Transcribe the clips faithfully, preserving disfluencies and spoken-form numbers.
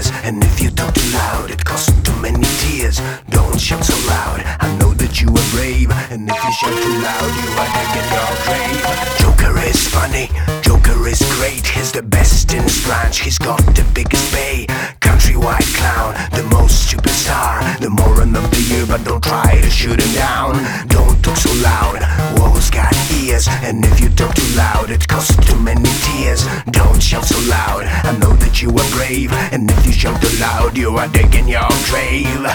ears. And if you talk too loud, it costs too many tears. Don't shout so loud, I know that you are brave. And if you shout too loud, you are digging your grave. Joker is funny, Joker is great. He's the best in his branch, he's got the biggest pay. Countrywide clown, the most stupid star. The moron of the year, but don't try to shoot him down. Don't talk so loud, walls got ears. And if you talk too loud, it costs too many tears. Don't shout so loud, I know that you are brave. And if you shout too loud, you are digging your grave.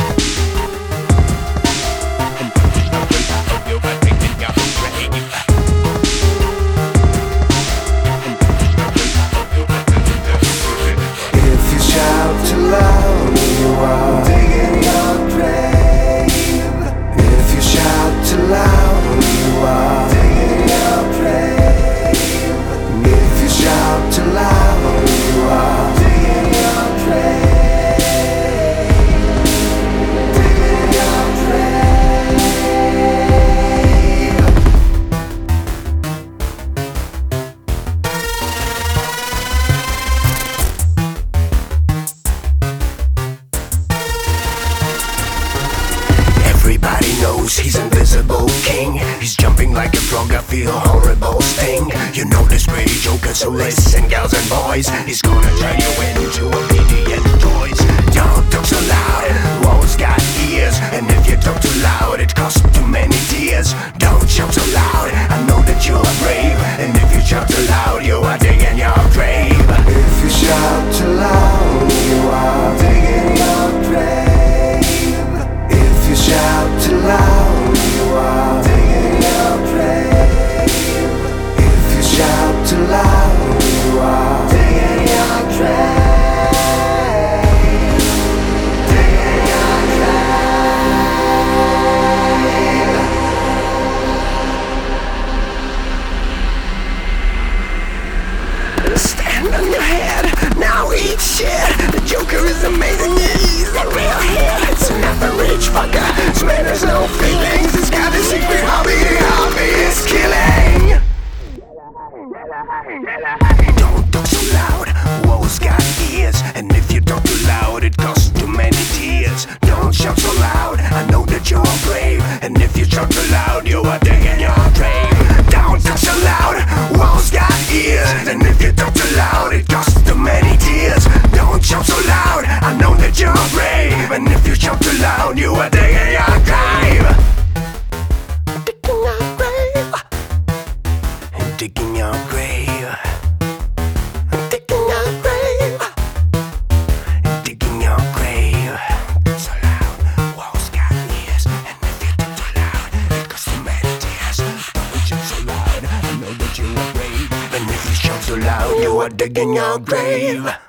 If you shout too loud, you are digging your grave. If you shout too loud, you are digging your grave. If you shout too loud, you are digging your grave. Digging your grave. Everybody knows he's invisible king. He's jumping like a frog, I feel horrible sting. You know this pretty Joker, so listen girls and boys. He's gonna turn you into obedient toys. Don't talk so loud, walls got ears. And if you talk too loud, it costs too many tears. Don't shout so loud, I know that you are brave. And if you shout too loud, you are digging your grave. If you shout too loud, you are digging your grave. If you shout too loud, you are digging your grave. If you shout too loud, you are digging your grave. Digging your grave. Stand on your head, now eat shit. The Joker is amazing, he's a real hit. It's an average fucker, this man has no feelings. He's got a secret hobby, the hobby is killing. Don't talk so loud, walls got ears. And if you talk too loud, it costs too many tears. Don't shout so loud, I know that you are brave. And if you shout too loud, you are digging your grave. Don't talk so loud, walls got ears. And if you talk too loud, it costs too many tears. Don't shout so loud, I know that you are brave. And if you shout too loud, you are digging your grave. Digging your grave. Digging your grave. Digging your grave. Digging your grave. So loud, walls got ears. And if you talk too loud, it costs too many tears. Don't shout so loud, I know that you are brave. And if you shout so loud, you are digging your grave.